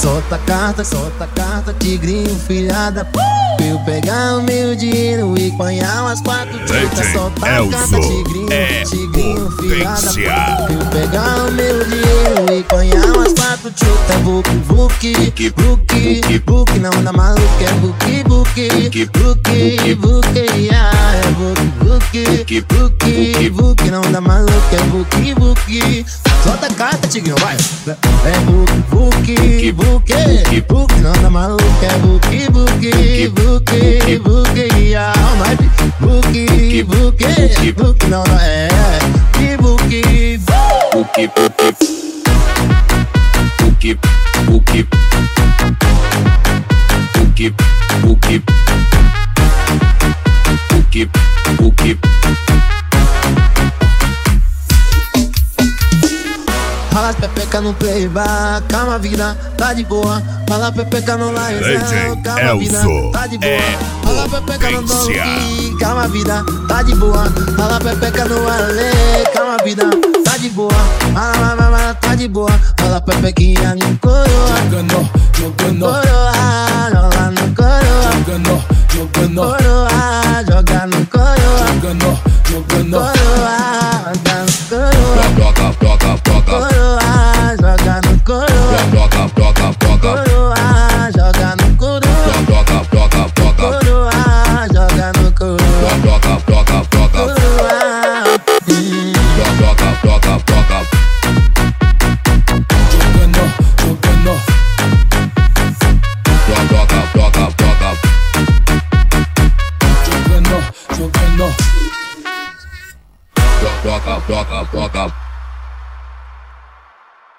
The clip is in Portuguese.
solta a carta, tigrinho, filhada. Eu pegar o meu dinheiro e apanhar umas 4 trutas. Solta a carta, tigrinho, filhada. Eu pegar o meu dinheiro e apanhar umas 4 trutas. Vuki, não anda maluco, é vuki, ah, é vuki, não anda maluco, é vuki. Solta a carta, tigrinho, vai. É vuki, não anda maluco, é vuki, ah, vuki, não é vuki. Fala pepeca no playback, calma vida, tá de boa. Fala pepeca no live, calma vida, tá de boa. Fala pepeca no donkey, calma vida, tá de boa. Fala pepeca no ale, calma vida, tá de boa. Fala, tá de boa. Fala pepequinha no coroa, jogando, joga no coroa, jogando, coroa, joga no coroa, jogando, coroa.